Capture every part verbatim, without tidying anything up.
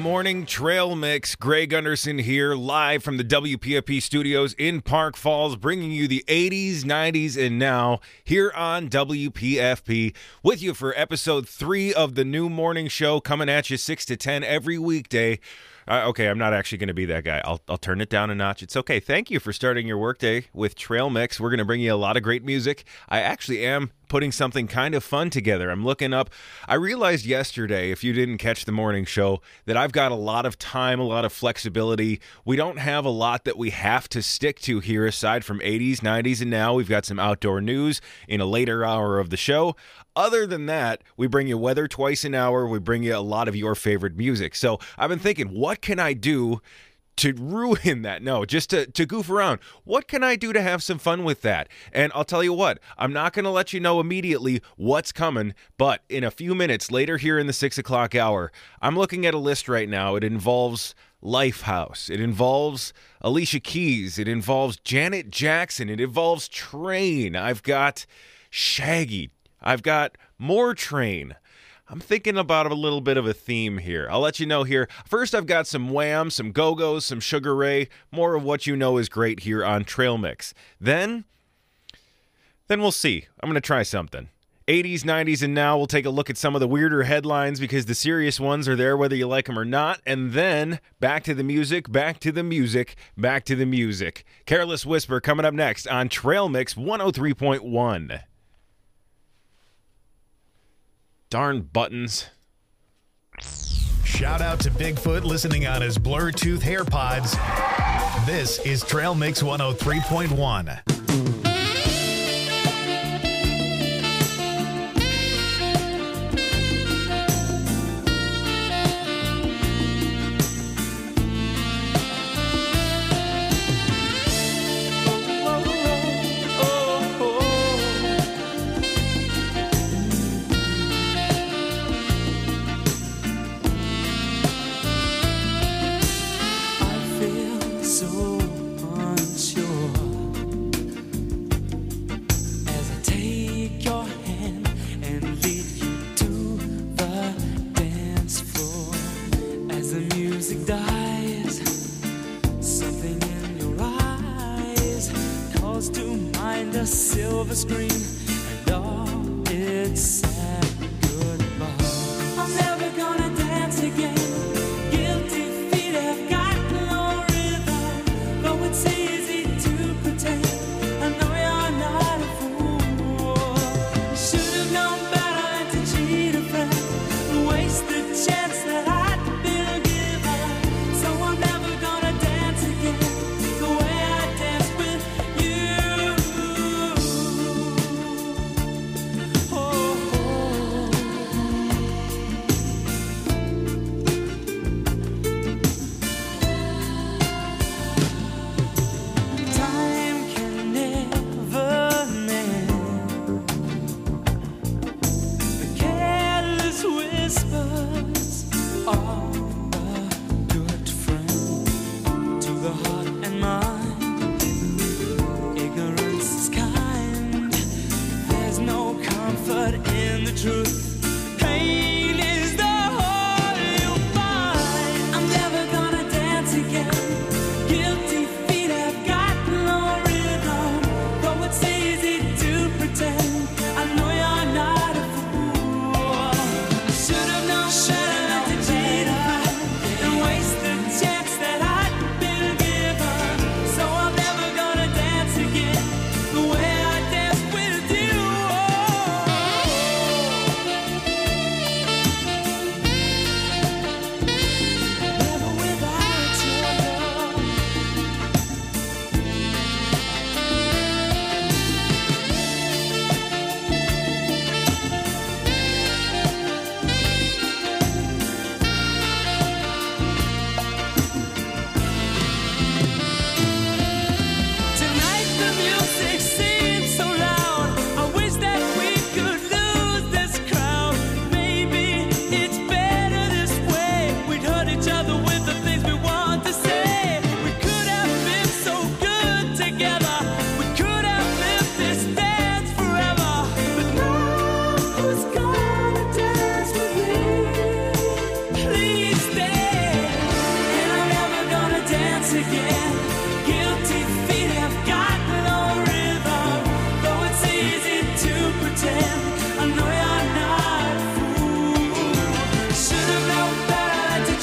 morning, Trail Mix. Greg Gunderson here, live from the W P F P studios in Park Falls, bringing you the eighties, nineties, and now here on W P F P, with you for episode three of the new morning show, coming at you six to ten every weekday. Uh, okay, I'm not actually going to be that guy. I'll I'll turn it down a notch. It's okay. Thank you for starting your workday with Trail Mix. We're going to bring you a lot of great music. I actually am putting something kind of fun together. I'm looking up. I realized yesterday, if you didn't catch the morning show, that I've got a lot of time, a lot of flexibility. We don't have a lot that we have to stick to here aside from eighties, nineties, and now. We've got some outdoor news in a later hour of the show. Other than that, we bring you weather twice an hour. We bring you a lot of your favorite music. So I've been thinking, what can I do to ruin that? No, just to, to goof around. What can I do to have some fun with that? And I'll tell you what, I'm not going to let you know immediately what's coming, but in a few minutes later here in the six o'clock hour, I'm looking at a list right now. It involves Lifehouse. It involves Alicia Keys. It involves Janet Jackson. It involves Train. I've got Shaggy. I've got more Train. I'm thinking about a little bit of a theme here. I'll let you know here. First, I've got some Wham, some Go-Go's, some Sugar Ray, more of what you know is great here on Trail Mix. Then, then we'll see. I'm going to try something. eighties, nineties, and now we'll take a look at some of the weirder headlines because the serious ones are there whether you like them or not. And then, back to the music, back to the music, back to the music. Careless Whisper coming up next on Trail Mix one oh three point one. Darn buttons. Shout out to Bigfoot listening on his Bluetooth AirPods. This is Trail Mix one oh three point one. Silver screen and all its sad goodbye. I'm never gonna dance again. Guilty feet have got no rhythm. Though it's easy to pretend, I know you're not a fool. You should have known better than to cheat a friend, waste the chance that I'd been given. So I'm never gonna dance again the way I danced with you.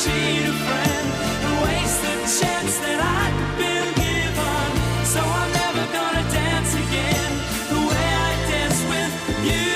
cheat a friend and waste the chance that I've been given. So I'm never gonna dance again the way I dance with you.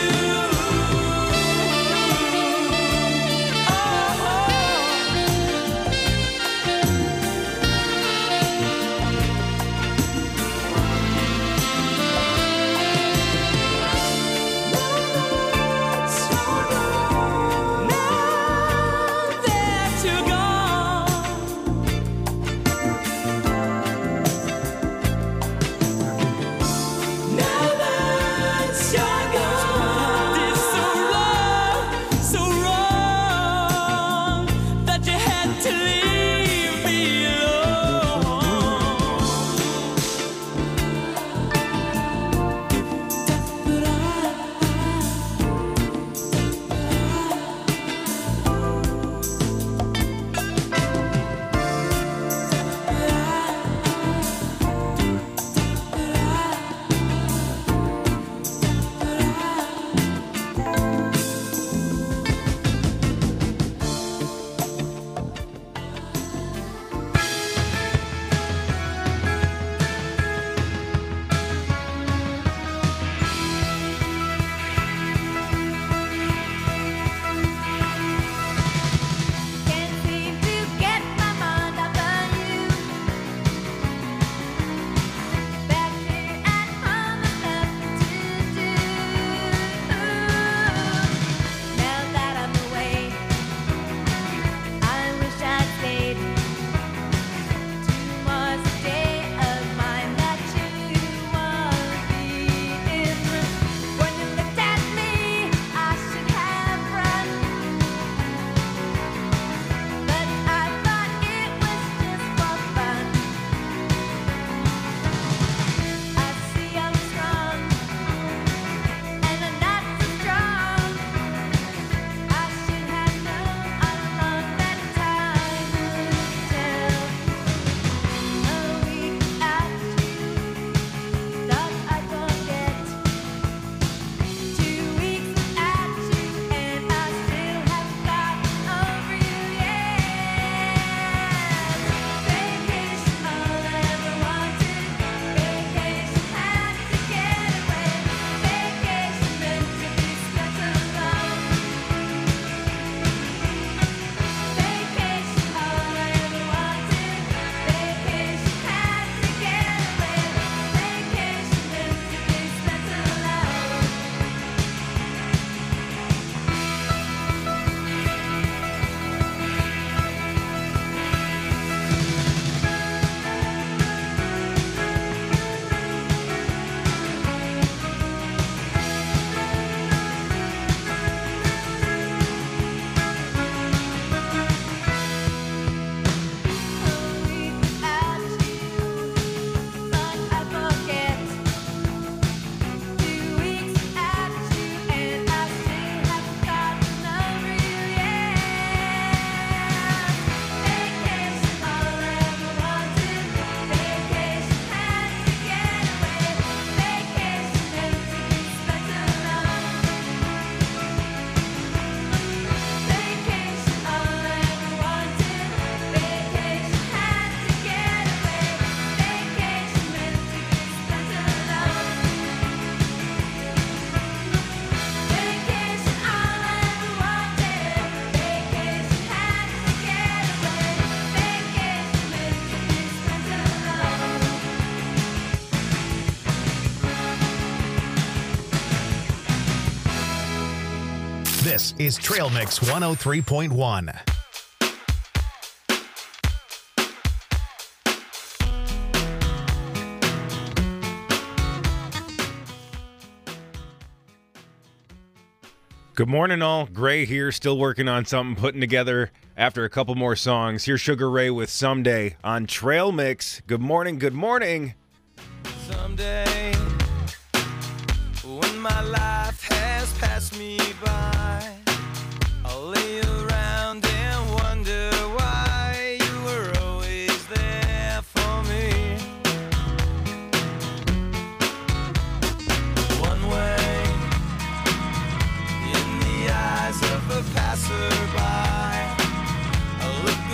This is Trail Mix one oh three point one. Good morning, all. Gray here, still working on something, putting together after a couple more songs. Here's Sugar Ray with Someday on Trail Mix. Good morning, good morning. Someday, when my life has passed me by, I'll lay around and wonder why you were always there for me. One way, in the eyes of a passerby, I look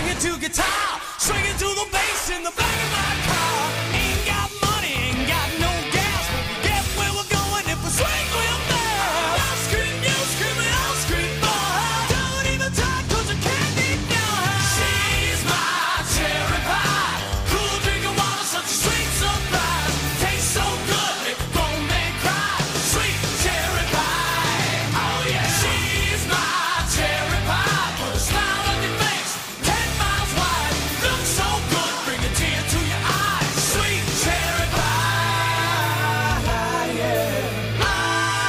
swinging to guitar, swinging to the bass in the back of my car. Ain't got money, ain't got no gas, but we get where we're going if we swing real fast. I'll scream, you scream, and I'll scream for her. Don't even talk 'cause I can't ignore her. She's my cherry pie, cool drinking water, such a sweet surprise. Tastes so good, make a grown man cry. Sweet cherry pie, oh yeah. She's my cherry pie, put a smile on your face, ten miles wide. Looks so good, bring a tear to your eye. Sweet cherry pie, yeah. Ah,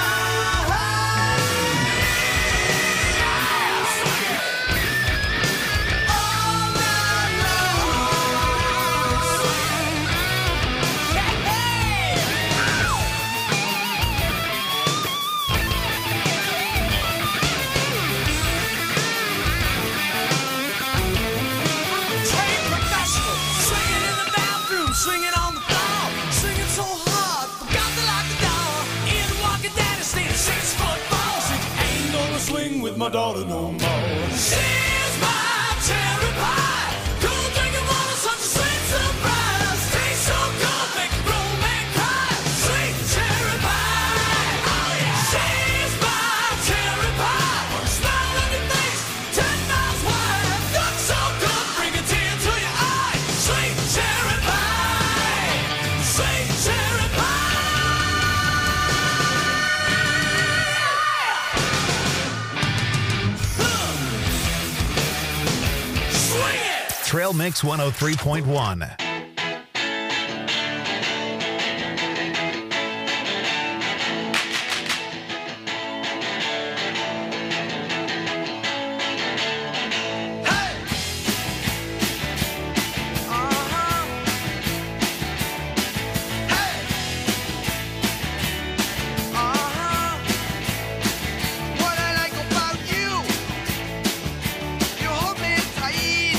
all night long. Trained professional, swinging in the bathroom, swinging on the floor, swinging so hard, forgot to lock the door. In walking daddy, staying six foot four. Said you ain't gonna swing with my daughter no more. She's my cherry pie, cool drinking water, such a sweet surprise. Tastes so good, make a grown man cry. Sweet cherry pie, oh yeah. She's my cherry pie, put a smile on your face, ten miles wide. Looks so good, bring a tear to your eye. Sweet cherry pie, sweet cherry pie. Swing it. Trail Mix one oh three point one. What I like about you, you hold me tight.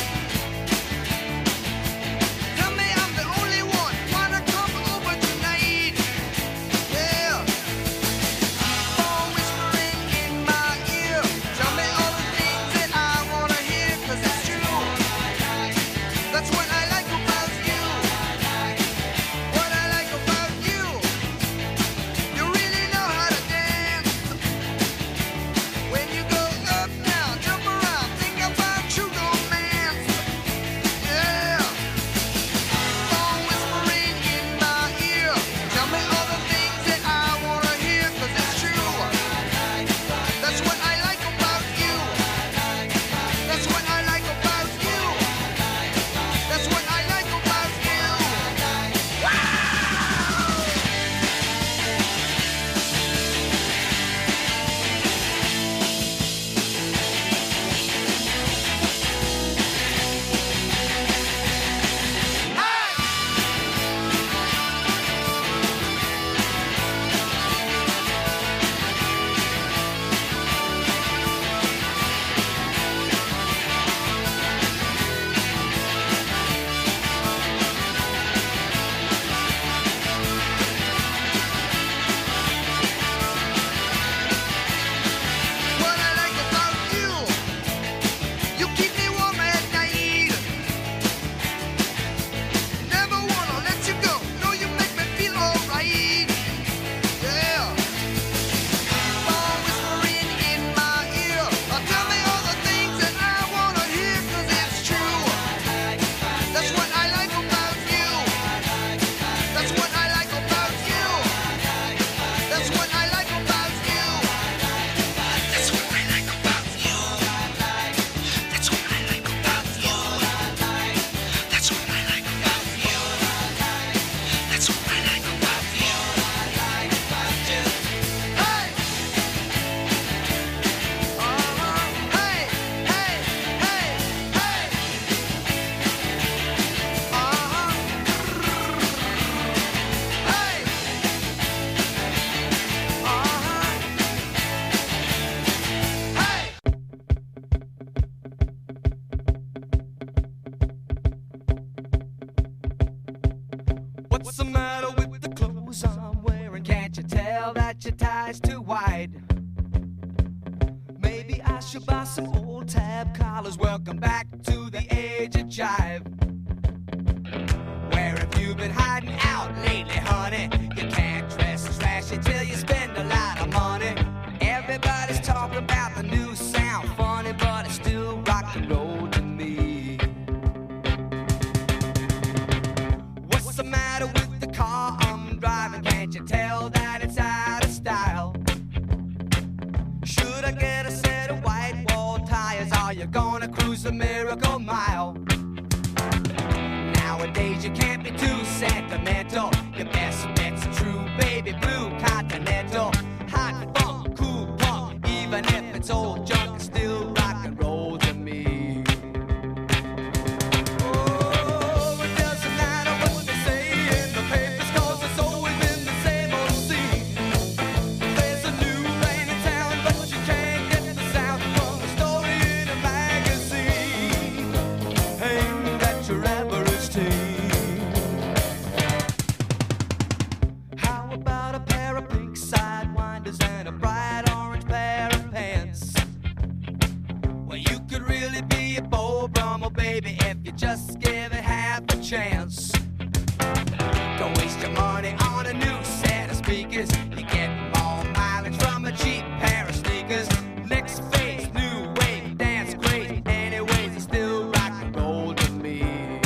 Tell me I'm the only one, wanna come over tonight. Yeah. Phone whispering in my ear, tell me all the things that I wanna hear, 'cause it's true. That's what I like about you. What I like about you, you really know how to dance. When you go up now, jump around, think about true romance. Yeah. Phone whispering in my ear, tell me all the things that I wanna hear, 'cause it's true. That's what I like about you. That's what I like about you. That's what I like about you. What I like about you, you keep me warm at night. Never wanna let you go, no, you make me feel alright. Yeah. Phone whispering in my ear, tell me all the things that I wanna hear, 'cause it's true. That's what I like about you. That's what I like about you. That's what I like about you. That's what I like about you. That's what I like about you. That's what I like about you. That's what I like about you. Hey! Uh-huh. Hey, hey, hey, hey. Uh-huh. Hey! Uh-huh. Hey! What's the matter with the clothes I'm wearing? Can't you tell that your tie's too wide? Maybe I should buy some old pull tab collars. Welcome back to the age of jive. Where have you been hiding out lately, honey? You can't dress trashy till you spend a lot of money. Everybody's talking about the new sound, funny, but it's still rock and roll to me. What's the matter with the car I'm driving? Can't you tell that it's out of style? Should I get a set of white wall tires? Are you gonna cruise the Miracle Mile? Nowadays you can't be too sentimental. Your best bet's a true baby blue Continental. Hot funk, cool punk, even if it's old junk, it's still rock and roll to me. Oh, it doesn't matter what they say in the papers, 'cause it's always been the same old scene. There's a new rain in town, but you can't get the sound from the story in a magazine aimed at your average teen. How about a pair of pink sidewinders and a bright orange pair of pants? Well, you could really be a Beau Brummel, baby, if you just give it half a chance. Don't waste your money on a new set of speakers. You get more mileage from a cheap pair of sneakers. Next phase, new wave, dance great. Anyways, it's still rock and roll to me.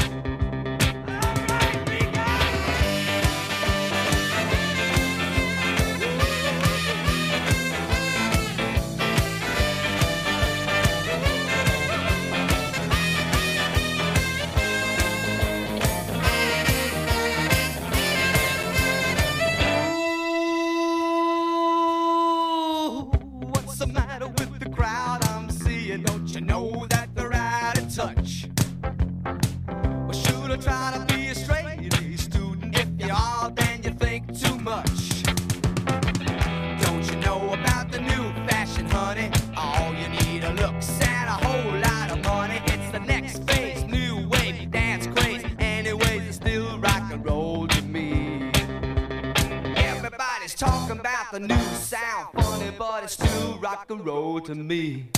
Ooh, what's the matter with the crowd I'm seeing? Don't you know that they're out of touch? Well, should I try to be a straight A student? If you are, then you think too much. Don't you know about the new fashion, honey? All you need are looks and a whole lot of money. It's the next phase, new wave, dance craze. Anyways, it's still rock and roll to me. Everybody's talking about the new sound, funny, but it's still rock and roll to me.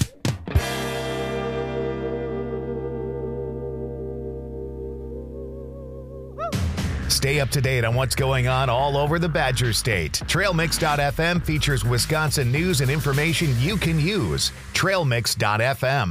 Stay up to date on what's going on all over the Badger State. Trail Mix dot f m features Wisconsin news and information you can use. Trail Mix dot f m.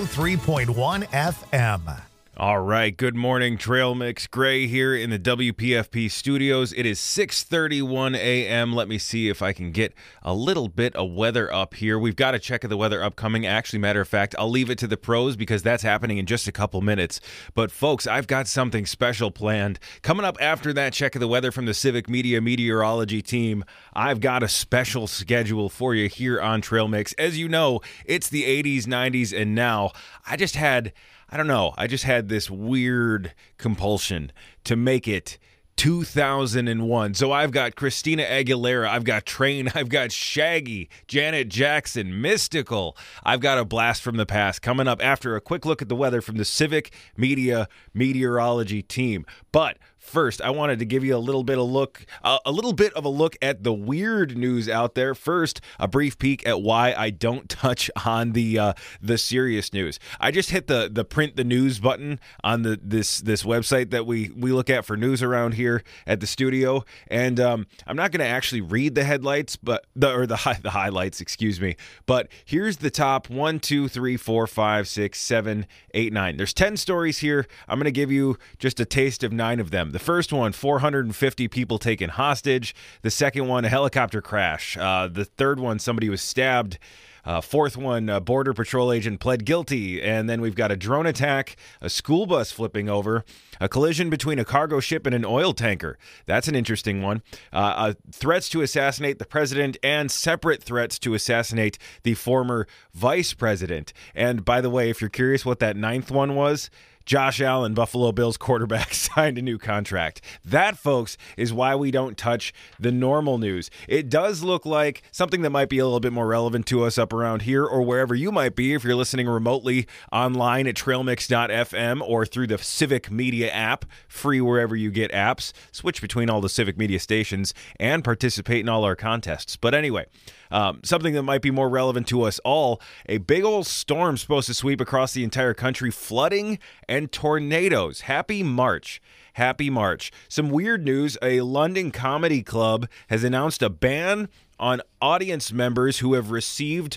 oh three point one F M. All right, good morning, Trail Mix. Gray here in the W P F P studios. It is six thirty-one a.m. Let me see if I can get a little bit of weather up here. We've got a check of the weather upcoming. Actually, matter of fact, I'll leave it to the pros because that's happening in just a couple minutes. But folks, I've got something special planned. Coming up after that check of the weather from the Civic Media Meteorology team, I've got a special schedule for you here on Trail Mix. As you know, it's the eighties, nineties, and now I just had... I don't know. I just had this weird compulsion to make it two thousand one. So I've got Christina Aguilera, I've got Train, I've got Shaggy, Janet Jackson, Mystical. I've got a blast from the past coming up after a quick look at the weather from the Civic Media Meteorology team. But first, I wanted to give you a little bit of look, uh, a little bit of a look at the weird news out there. First, a brief peek at why I don't touch on the uh, the serious news. I just hit the the print the news button on the this this website that we we look at for news around here at the studio, and um, I'm not going to actually read the headlights, but the or the hi- the highlights, excuse me. But here's the top one, two, three, four, five, six, seven, eight, nine. There's ten stories here. I'm going to give you just a taste of nine of them. The first one, four hundred fifty people taken hostage. The second one, a helicopter crash. Uh, the third one, somebody was stabbed. Uh, fourth one, a Border Patrol agent pled guilty. And then we've got a drone attack, a school bus flipping over, a collision between a cargo ship and an oil tanker. That's an interesting one. Uh, uh, threats to assassinate the president and separate threats to assassinate the former vice president. And by the way, if you're curious what that ninth one was, Josh Allen, Buffalo Bills quarterback, signed a new contract. That, folks, is why we don't touch the normal news. It does look like something that might be a little bit more relevant to us up around here or wherever you might be if you're listening remotely online at trail mix dot f m or through the Civic Media app, free wherever you get apps. Switch between all the Civic Media stations and participate in all our contests. But anyway, Um, something that might be more relevant to us all, a big old storm supposed to sweep across the entire country, flooding and tornadoes. Happy March. Happy March. Some weird news. A London comedy club has announced a ban on audience members who have received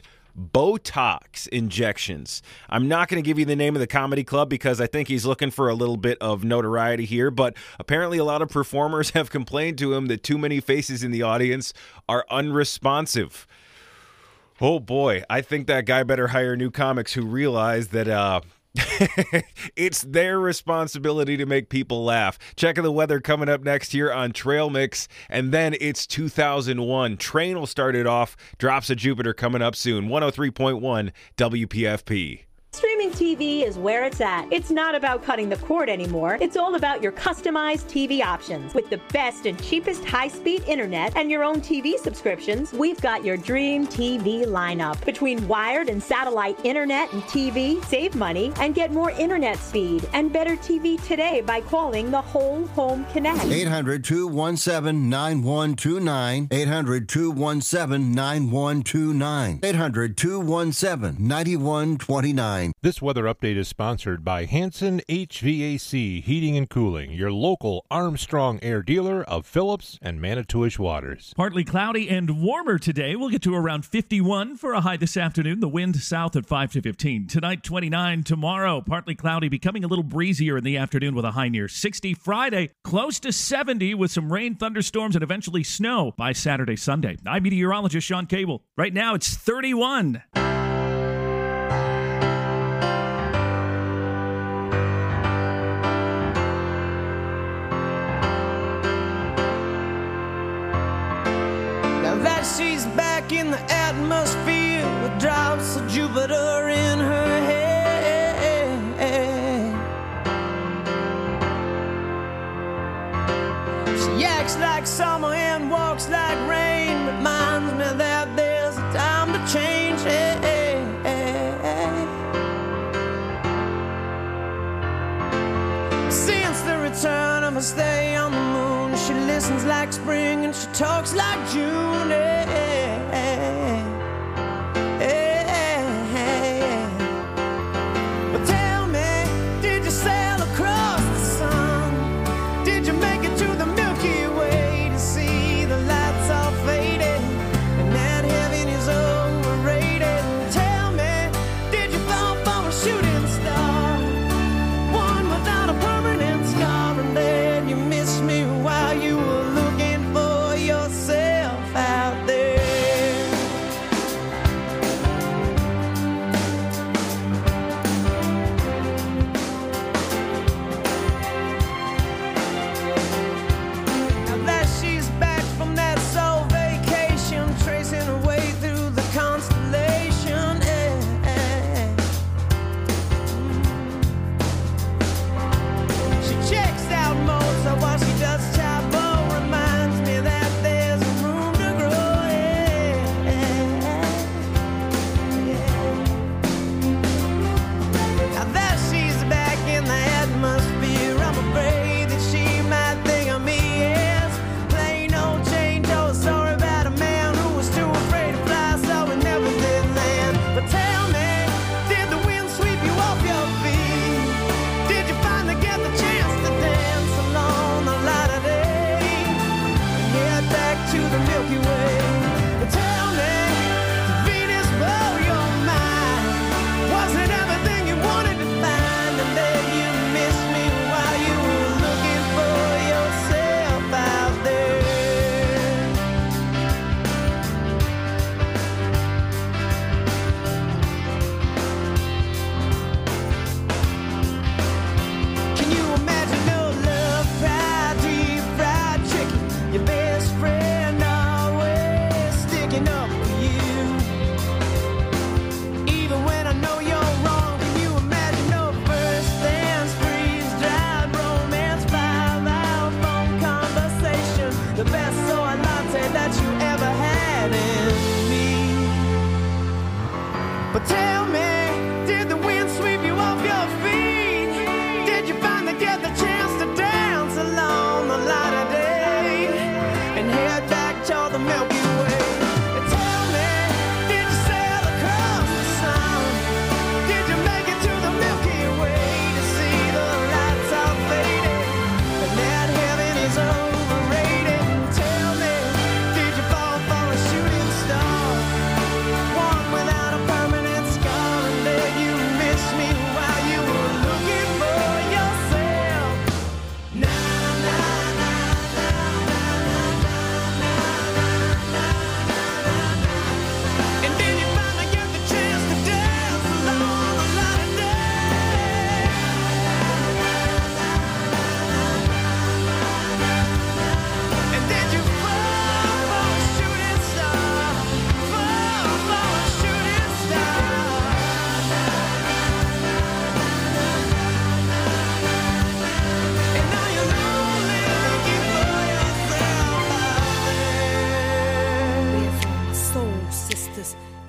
Botox injections. I'm not going to give you the name of the comedy club because I think he's looking for a little bit of notoriety here, but apparently a lot of performers have complained to him that too many faces in the audience are unresponsive. Oh boy, I think that guy better hire new comics who realize that uh it's their responsibility to make people laugh. Check of the weather coming up next here on Trail Mix, and then it's two thousand one. Train will start it off. Drops of Jupiter coming up soon. one oh three point one W P F P. Streaming T V is where it's at. It's not about cutting the cord anymore. It's all about your customized T V options. With the best and cheapest high-speed internet and your own T V subscriptions, we've got your dream T V lineup. Between wired and satellite internet and T V, save money and get more internet speed and better T V today by calling the Whole Home Connect. eight hundred, two one seven, nine one two nine. eight hundred, two one seven, nine one two nine. eight hundred, two one seven, nine one two nine. This weather update is sponsored by Hanson H V A C Heating and Cooling, your local Armstrong Air dealer of Phillips and Manitowish Waters. Partly cloudy and warmer today. We'll get to around fifty-one for a high this afternoon. The wind south at five to fifteen. Tonight, twenty-nine. Tomorrow, partly cloudy, becoming a little breezier in the afternoon with a high near sixty. Friday, close to seventy with some rain, thunderstorms, and eventually snow by Saturday, Sunday. I'm meteorologist Sean Cable. Right now, it's thirty-one. That she's back in the atmosphere with drops of Jupiter in her head. She acts like summer and walks like rain. Reminds me that there's a time to change. Since the return of her stay on the moon, she listens like spring and she talks like June. Hey, hey, hey, hey. But tell me, did you sail across the sun? Did you make it to the Milky Way to see the lights all faded and that heaven is overrated? Tell me, did you fall for a shooting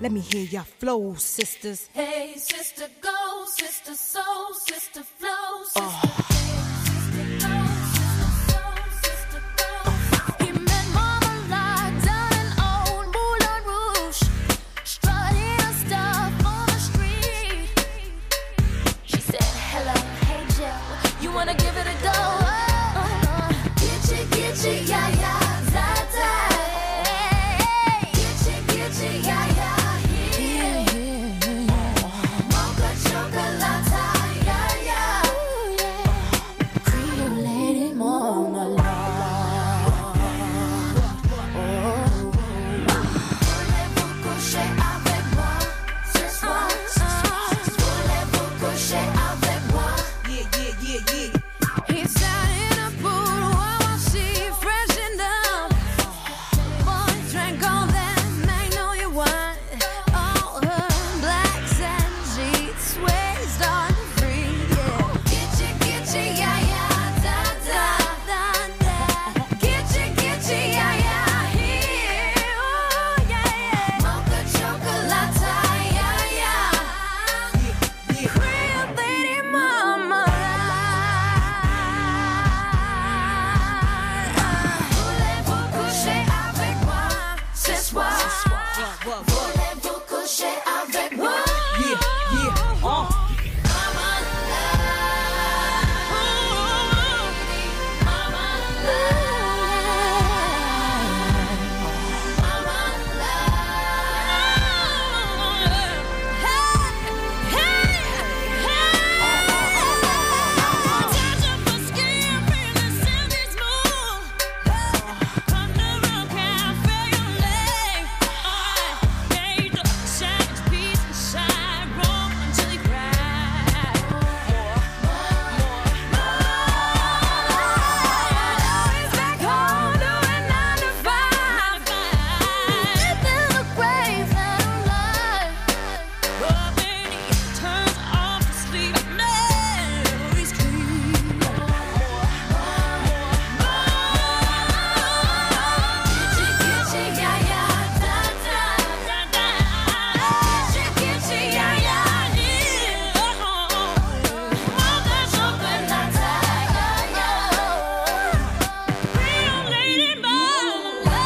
Let me hear your flow, sisters. Hey, sister, go, sister, soul, sister, flow, sister. Oh. Wanna give it a go? Uh, get you, get you, yeah, yeah, da, da. Get you, get you, yeah, yeah, yeah. Mocha chocolate, yeah, yeah. Cream lady marmalade. Voulez-vous coucher avec moi ce soir? Voulez-vous coucher avec moi? Yeah, yeah, yeah, yeah. He's out in a pool while she freshened up. Boy drank all that magnolia wine. All her blacks and sheets waist on free. Yeah. Gitchy, gitchy, yeah, yeah, da, da, da, da. Gitchy, gitchy, yeah, yeah, here. Oh, yeah, yeah. Mocha chocolate, yeah, yeah. Cream lady mama. Voulez-vous coucher avec moi ce soir? Voulez-vous coucher avec moi? Yeah, yeah, uh. Mama love, mama love, mama love. Hey, hey, hey. Touch up my skin, feel the Cindy's move. Come to Rock Cafe, your leg. Made the savage beast inside, roll until he cried. Always back home doing nine to five. Deep in the grave, let him lie. But when he turns off to sleep, memories creep. Gitchy, gitchy, yeah, yeah, da, da, da, da. Gitchy, gitchy, yeah, yeah, yeah. Mocha chocolate, yeah, yeah. Real lady mama.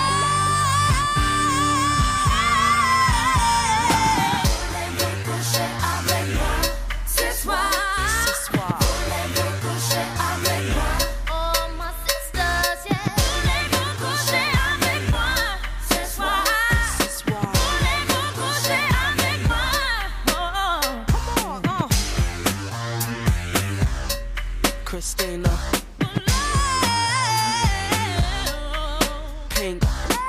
Voulez-vous coucher avec moi ce soir? Voulez-vous coucher avec moi? Oh, my sisters, yeah. Voulez-vous coucher avec moi ce soir? Voulez-vous coucher avec moi? Oh, Come on, uh. Christina, Pink,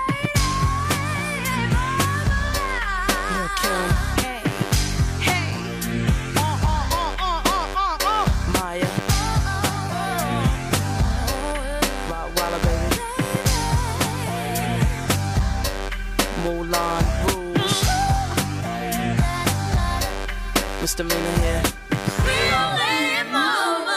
Lil' Kim, Maya, Rock Walla, baby, Moulin Rouge, Misdemeanor here. real lady mama.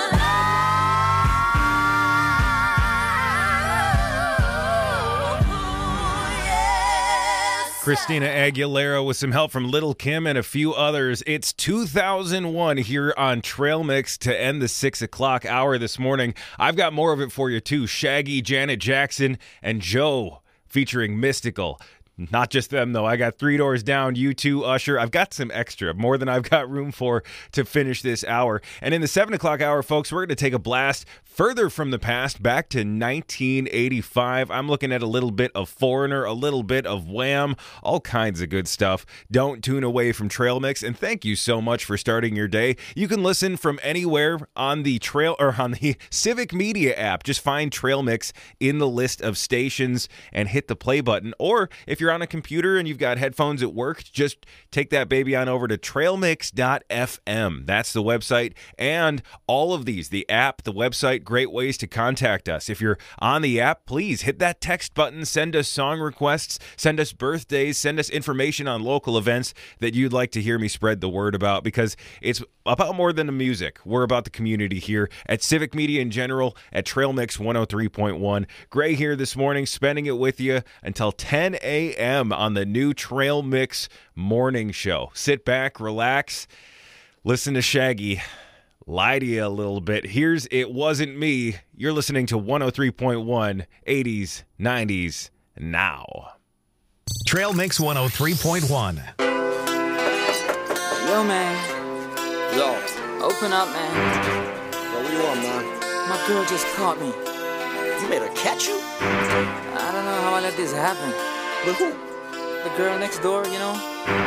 Yes. Christina Aguilera with some help from Little Kim and a few others. It's two thousand one here on Trail Mix to end the six o'clock hour this morning. I've got more of it for you too. Shaggy, Janet Jackson, and Joe featuring Mystical. Not just them, though. I got Three Doors Down, U two, Usher. I've got some extra, more than I've got room for to finish this hour. And in the seven o'clock hour, folks, we're going to take a blast further from the past, back to nineteen eighty-five. I'm looking at a little bit of Foreigner, a little bit of Wham, all kinds of good stuff. Don't tune away from Trail Mix, and thank you so much for starting your day. You can listen from anywhere on the Trail or on the Civic Media app. Just find Trail Mix in the list of stations and hit the play button. Or if you're on a computer and you've got headphones at work, just take that baby on over to trail mix dot f m. That's the website. And all of these, the app, the website, great ways to contact us. If you're on the app, please hit that text button, send us song requests, send us birthdays, send us information on local events that you'd like to hear me spread the word about, because it's about more than the music. We're about the community here at Civic Media in general, at Trail Mix one oh three point one. Gray here this morning, spending it with you until ten a.m. on the new Trail Mix morning show. Sit back, relax, listen to Shaggy, lie to you a little bit. Here's It Wasn't Me. You're listening to one oh three point one, eighties, nineties, now. Trail Mix one oh three point one. Yo, man. Yo, Open up, man. yo, what do you want, man? My girl just caught me. You made her catch you? I don't know how I let this happen. With who? The girl next door, you know?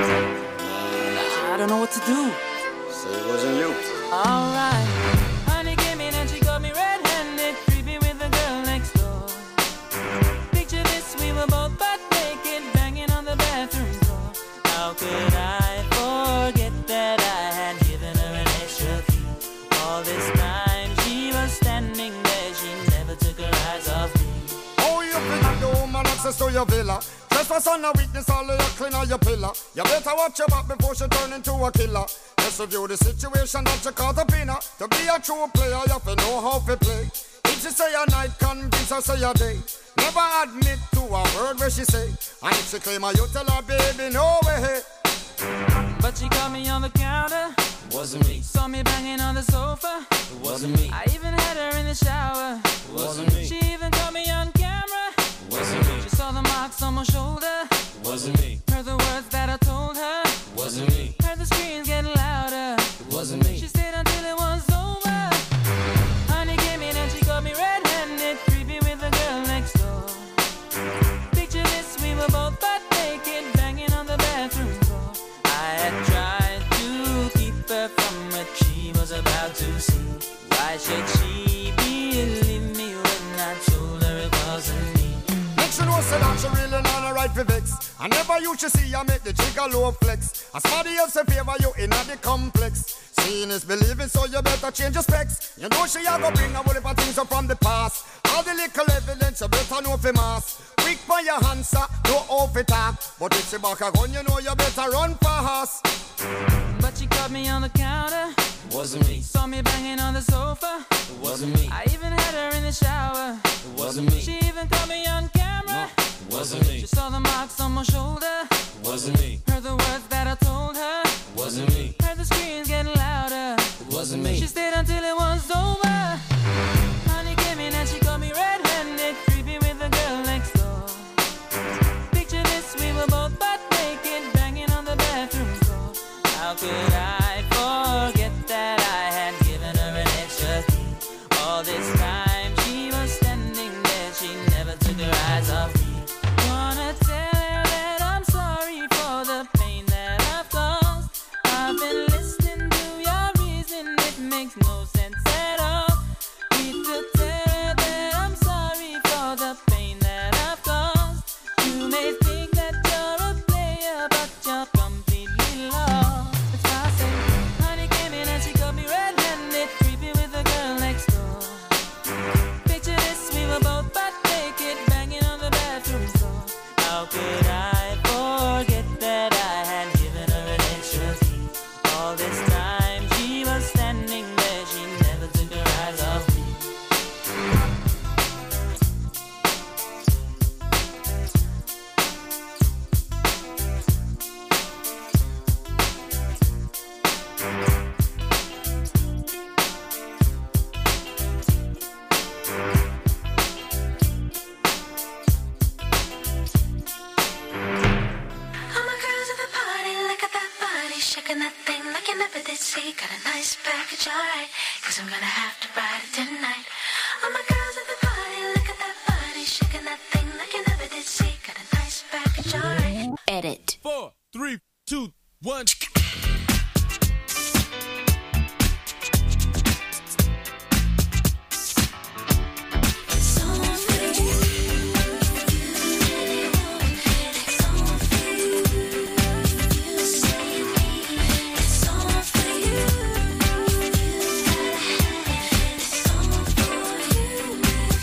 I don't know what to do. Say it wasn't you. Alright. Honey came in and she got me red-handed, creepy with the girl next door. Picture this, we were both butt naked, banging on the bathroom door. How could I forget that I had given her an extra key? All this time she was standing there, she never took her eyes off me. Oh, you finna the woman access to your villa. Trespass on a witness, all of your clean on your pillar. You better watch your back before she turn into a killer. Just review the situation that you call the pinner. To be a true player, you have to know how to play. If she say a night, convince her say a day. Never admit to a word where she say. And if she claim her, you tell her, baby, no way. But she caught me on the counter. Wasn't me. Saw me banging on the sofa. It wasn't me. I even had her in the shower. It wasn't me. She even caught me on camera. It wasn't me. She saw the marks on my shoulder. It wasn't me. Heard the words that I told her. It wasn't me. Heard the screams getting louder. It wasn't me. She stayed until it was over. Honey came in and she got me red-handed, creepy with the girl next door. Picture this, we were both butt naked, banging on the bathroom door. I had tried to keep her from what she was about to see. Why should she believe me when I told her it wasn't me? Next you know say that she really not a right for vex. I never used to see I make the jigger low flex. As somebody else in favor you in the complex. Seeing is believing, so you better change your specs. You know she a go bring a whole heap of things up from the past. All the little evidence you better know for mass. Quick for your answer, no off it talk. But if she back a gun, you know you better run fast. But she caught me on the counter. It wasn't me. Saw me banging on the sofa. It wasn't me. I even had her in the shower. It wasn't me. She even caught me on camera. It wasn't me. She saw the marks on my shoulder. It wasn't me. Heard the words that I told her. It wasn't me. Heard the screams getting louder. It wasn't me. She stayed until it was over. Honey came in and she got me red-handed, creepy with the girl next door. Picture this, we were both butt naked, banging on the bathroom door. How could I forget that I had given her an extra key? All this time she was standing there, she never took her eyes off me. Wanna tell her that I'm sorry for the pain that I've caused. I've been listening to your reason, it makes no sense at all. Need to tell her that I'm sorry for the pain that I've caused. You may think that you're a player, but you're completely lost. That's why I say, honey came in and she got me red-handed, creepy with the girl next door. Picture this, we were both butt naked, banging on the bathroom door. How could I forget that I had given her an extra key? All this time she was standing there, she never took her eyes off me. All my girls at the party, look at that body, shaking that thing like you never did see. Got a nice package, alright, cause I'm gonna have to ride it tonight. All my girls at the party, look at that body, shaking that thing like you never did see. Got a nice package, alright. Edit. Four, three, two, one. It's all for you. You really want it. It's all for you. You say you need it. It's all for you. You gotta have it. It's all for you.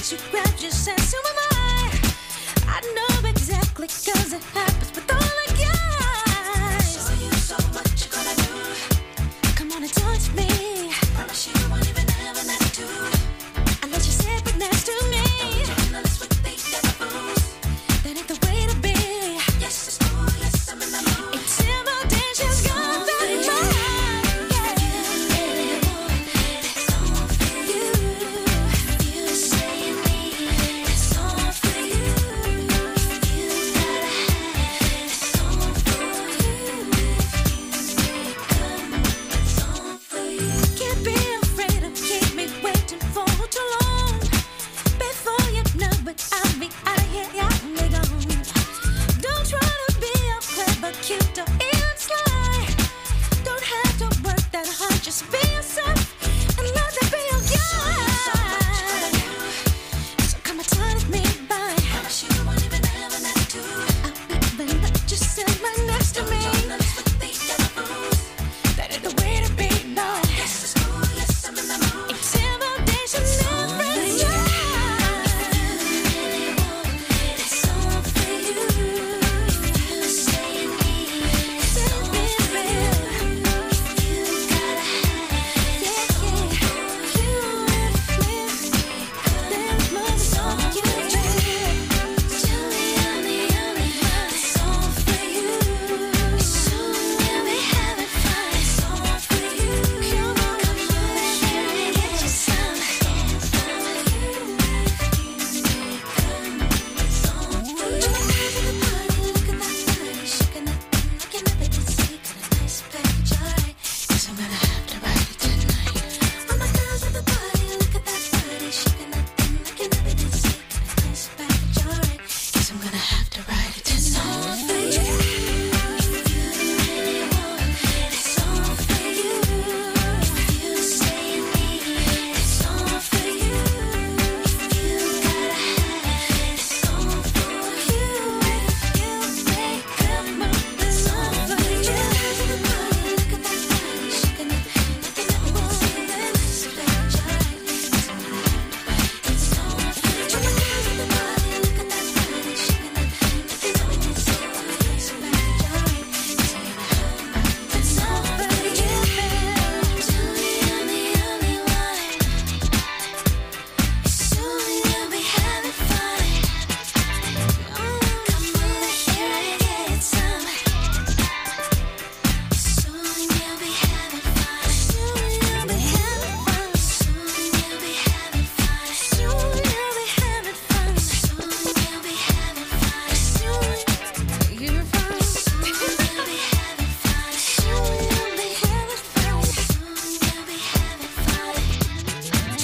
once you grab your sense, who am I? I know exactly, cause it happens with all the guys. Show you so much you're gonna do. Come on and touch me. Promise you won't even have an attitude. Unless you sit right next to me. That ain't the way to be. Yes, it's cool, yes, I'm in the mood. Intimidation's gone very far. It's all for you. You say you need it. It's all for you. You gotta have it. It's all for you. It's all for you. Can't be afraid to keep me waiting for too long. Before you know it, I'll be out of here. Yeah. Don't try to be a clever, cute, or even sly. Don't have to work that hard, just be yourself and let it be your guide. So come and turn me by. Promise you won't even have an attitude. I'll even let you sit right next to me. That ain't the way to be, no. Yes, it's cool, yes, I'm in the mood. Intimidation never dies. It's all for you. You say you need it. It's all for you. You gotta have it. Yeah, yeah. You with me. There's more than you do. Tell me I'm the only one. It's all for you. Soon we'll be having fun. It's all for you. Come on, come on, baby, get you some. It's all for you. It's all for you. Look at that body, shaking that thing like you never did see. Got a nice package, alright. Guess I'm gonna have to ride it tonight. All my girls at the party, look at that body, shaking that thing like you never did see. Got a nice package, alright. Guess I'm gonna have to ride it tonight. It's all for you. If you really want it, it's all for you. You say you need it, it's all for you. You gotta have it, it's all for you. You make a move, it's all for you. Look at that body, shaking it like you never did see. Got a nice package, alright. Guess I'm gonna have to ride it. It's all for you. All my girls at the party, look at that body, shaking that thing like you never did see. Got a nice package, alright. Guess I'm gonna have to ride it. It's all for you. Tell me I'm the only one. Soon you'll be having fun. Come over here and get some. Soon you'll be having fun. Soon you'll be having fun. Soon you'll be having fun. Soon you'll be having fun. Soon you'll be having fun. Soon you're fun. Soon you'll be having fun. Soon you'll be having fun. Soon you'll be having fun.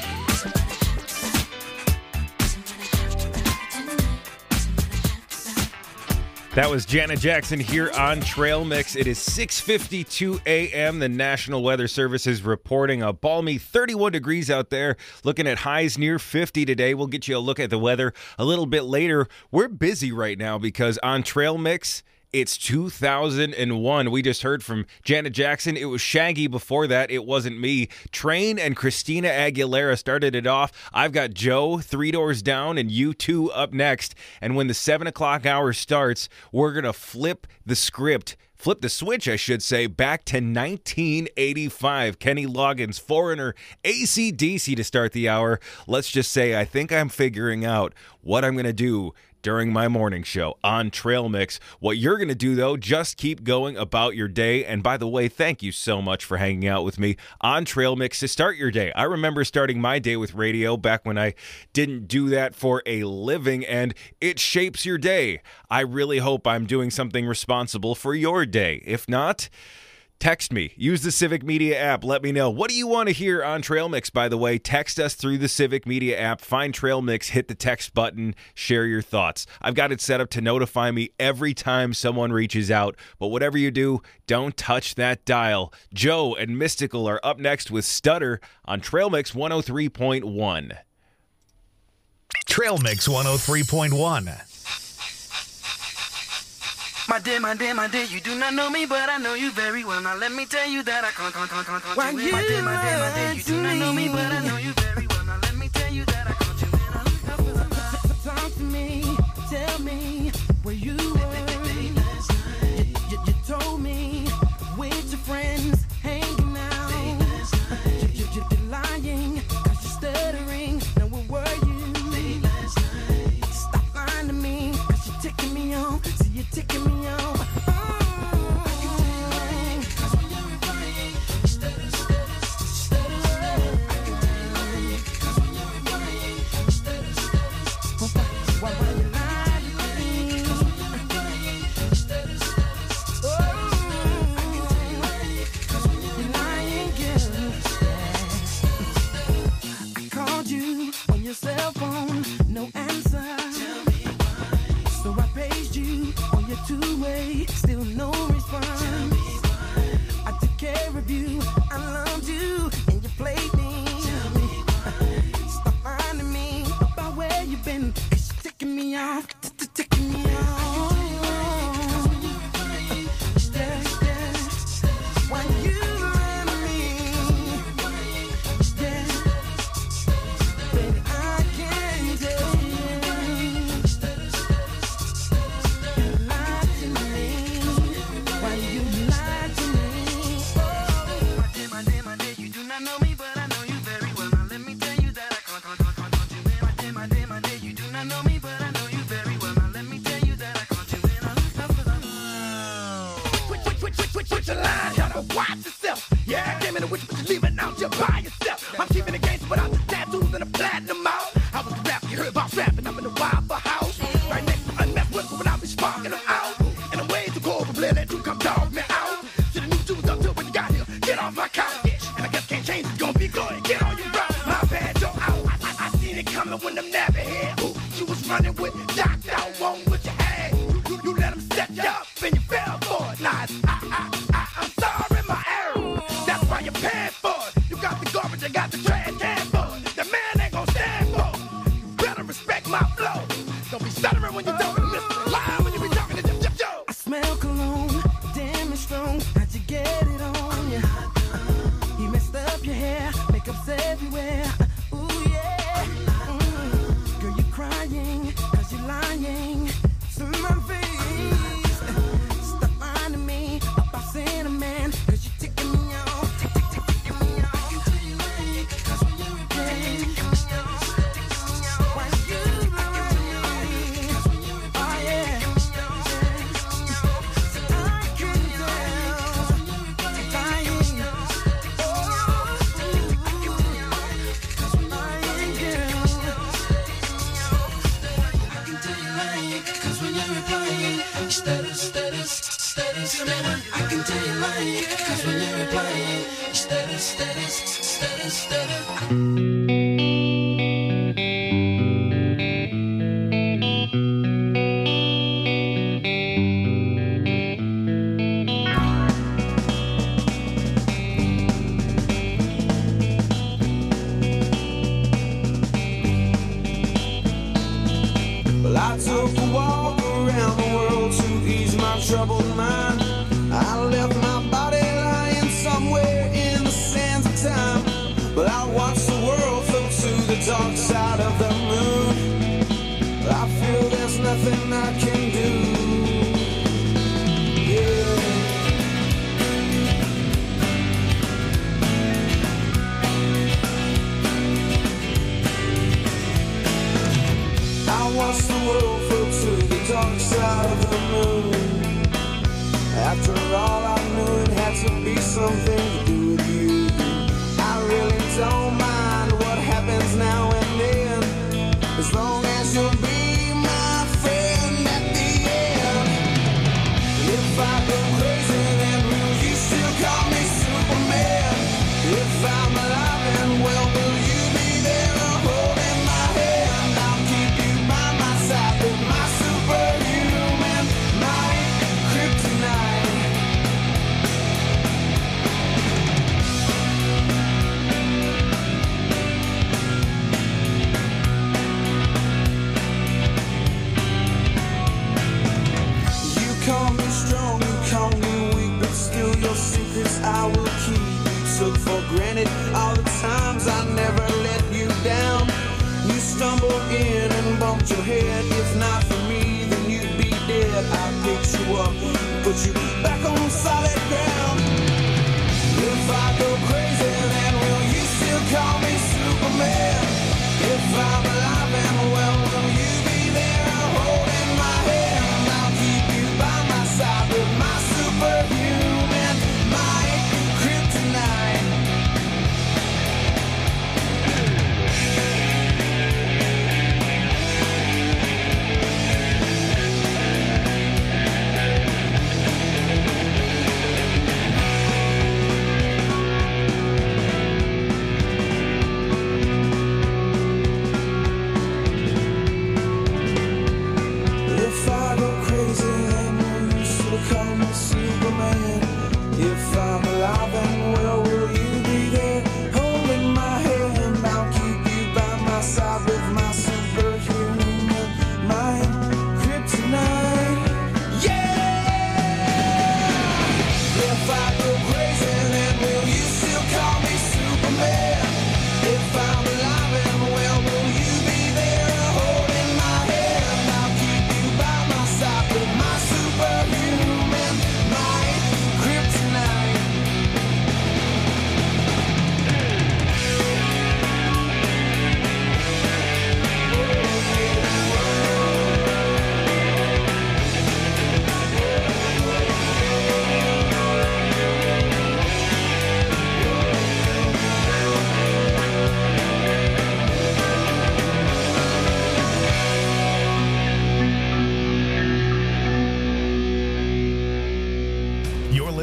That was Janet Jackson here on Trail Mix. It is six fifty-two a.m. The National Weather Service is reporting a balmy thirty-one degrees out there. Looking at highs near fifty today. We'll get you a look at the weather a little bit later. We're busy right now because on Trail Mix, it's two thousand one. We just heard from Janet Jackson. It was Shaggy before that. It wasn't me. Train and Christina Aguilera started it off. I've got Joe, Three Doors Down, and U two up next. And when the seven o'clock hour starts, we're going to flip the script. Flip the switch, I should say, back to nineteen eighty-five. Kenny Loggins, Foreigner, A C D C to start the hour. Let's just say I think I'm figuring out what I'm going to do during my morning show on Trail Mix. What you're going to do, though, just keep going about your day. And by the way, thank you so much for hanging out with me on Trail Mix to start your day. I remember starting my day with radio back when I didn't do that for a living, and it shapes your day. I really hope I'm doing something responsible for your day. If not, text me. Use the Civic Media app. Let me know. What do you want to hear on Trail Mix, by the way? Text us through the Civic Media app. Find Trail Mix, hit the text button, share your thoughts. I've got it set up to notify me every time someone reaches out. But whatever you do, don't touch that dial. Joe and Mystical are up next with Stutter on Trail Mix one oh three point one. Trail Mix one oh three point one. My dear, my dear, my dear, you do not know me, but I know you very well. Now let me tell you that I can't, can't, can't, can't, can't Why you in. My dear, my dear, my dear, you do not know me, but I know you very well. Now let me tell you that I can't you in. cell phone, no answer. Tell me why. So I paged you on your two-way, still no response. Tell me why. I took care of you, I loved you, and you played me. Tell me why. Stop finding me about where you've been, 'cause you're ticking me off, ticking me off. Watch yourself. Yeah, I came in the witch, but you're leaving out just by yourself. I'm keeping the games without the tattoos and the platinum out. I was the rapper, you heard about rapping. I'm in the Waffle House. Right next to Unmasked Whisper when I be sparking them out. And I'm way too cold for Blair that you come dog me out. Should have knew you was up to when you got here. Get off my couch. And I guess can't change it. Gonna be good. Get on your route. My bad, you're out. I, I, I seen it coming when them nappy head. Ooh, you was running with Doctor Wong with your head. You, you, you let them set you up and you fell for it. Nah, I, I, I, I'm sorry, my error. That's why you're paying for it. You got the garbage, I got the trash can for it. The man ain't gonna stand for it. You better respect my flow. Don't be stuttering when you're talking to Mister Lying when you be talking to Jim Jim Joe. I smell cologne, damn it's strong. How'd you get it on ya? You messed up your hair, makeup's everywhere. Ooh yeah. Mm. Girl, you crying, cause you're lying to my face. Stop lying to me about cinnamon, cause you're ticking me off. Tick, tick, tick, ticking me off. I can tell you lying, cause when you're replying, ticking me off. Why you lying? Oh yeah. So I can tell. Lying. Cause when you're replying, status, status, status. I can tell you lying. Cause when you're replying, status, status, status, status. Well, I took a walk around the world to ease my troubled mind. I left my body lying somewhere in the sands of time. But I watched the world float to the dark side of the moon. I feel there's nothing I can do. Yeah. I watched the world float to the dark side of the moon. After all, I knew it had to be something to do with you. I really don't mind what happens now and then, as long as you'll be my friend at the end. And if I go crazy, then will you still call me Superman? If I'm alive and well, will you be there holding my hand? I'll keep you by my side with my superhuman might, kryptonite. You call me strong, you call me weak, but still your secrets I will keep. You took for granted all the times I never let you down. You stumbled in and bumped your head. If not for me, then you'd be dead. I picked you up, put you back on solid ground. If I go crazy, then will you still call me Superman? If I'm alive and well, will you be there holding my hand? I'll keep you by my side with my superhuman might, kryptonite.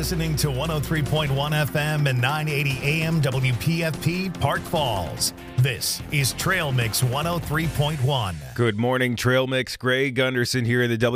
listening to one oh three point one F M and nine eighty A M W P F P Park Falls. This is Trail Mix one oh three point one. Good morning, Trail Mix. Greg Gunderson here in the W.